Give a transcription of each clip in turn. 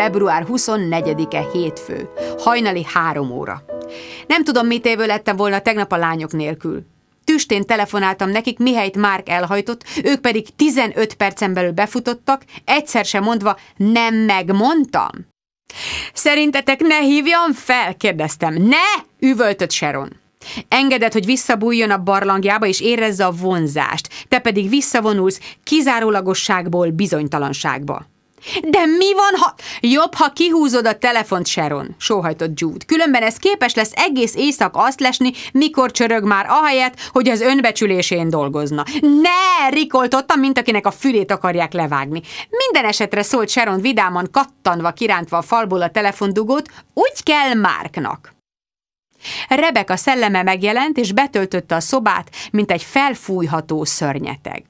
Február 24-e hétfő, hajnali 3 óra. Nem tudom, mit évő lettem volna tegnap a lányok nélkül. Tüstén telefonáltam nekik, mihelyt Mark elhajtott, ők pedig 15 percen belül befutottak, egyszer sem mondva, nem megmondtam. Szerintetek ne hívjam fel? Kérdeztem. Ne! Üvöltött Sharon. Engeded, hogy visszabújjon a barlangjába és érezze a vonzást, te pedig visszavonulsz kizárólagosságból bizonytalanságba. De mi van, ha... Jobb, ha kihúzod a telefont, Sharon, sóhajtott Jude. Különben ez képes lesz egész éjszaka azt lesni, mikor csörög már, ahelyett, hogy az önbecsülésén dolgozna. Ne! Rikoltottam, mint akinek a fülét akarják levágni. Minden esetre szólt Sharon vidáman, kattanva, kirántva a falból a telefondugót, úgy kell Marknak. Rebecca szelleme megjelent, és betöltötte a szobát, mint egy felfújható szörnyeteg.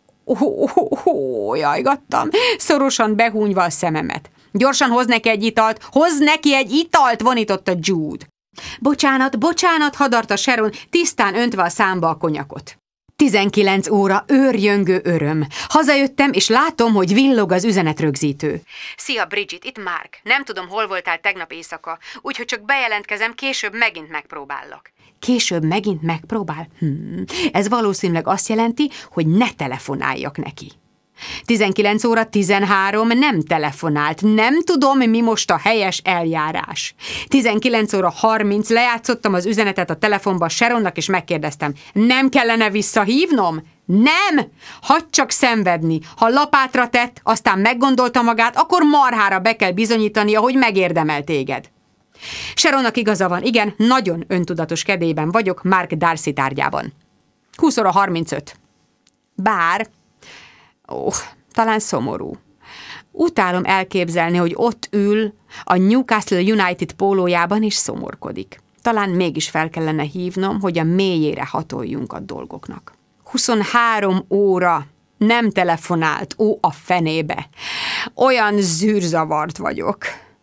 Jajgattam, szorosan behúnyva a szememet. Gyorsan hoz neki egy italt, hozz neki egy italt, vonította Jude. Bocsánat, hadarta Sharon, tisztán öntve a számba a konyakot. 19 óra, őrjöngő öröm. Hazajöttem, és látom, hogy villog az üzenetrögzítő. Szia, Bridget, itt Mark. Nem tudom, hol voltál tegnap éjszaka, úgyhogy csak bejelentkezem, később megint megpróbállak. Később megint megpróbál? Ez valószínűleg azt jelenti, hogy ne telefonáljak neki. 19 óra 13 nem telefonált. Nem tudom, mi most a helyes eljárás. 19 óra 30 lejátszottam az üzenetet a telefonba Sharonnak, és megkérdeztem, nem kellene visszahívnom? Nem! Hagyd csak szenvedni. Ha lapátra tett, aztán meggondolta magát, akkor marhára be kell bizonyítania, hogy megérdemel téged. Sharonnak igaza van, igen, nagyon öntudatos kedélyben vagyok Mark Darcy tárgyában. 20 óra 35. Bár... talán szomorú. Utálom elképzelni, hogy ott ül a Newcastle United pólójában és szomorkodik. Talán mégis fel kellene hívnom, hogy a mélyére hatoljunk a dolgoknak. 23 óra nem telefonált, a fenébe. Olyan zűrzavart vagyok.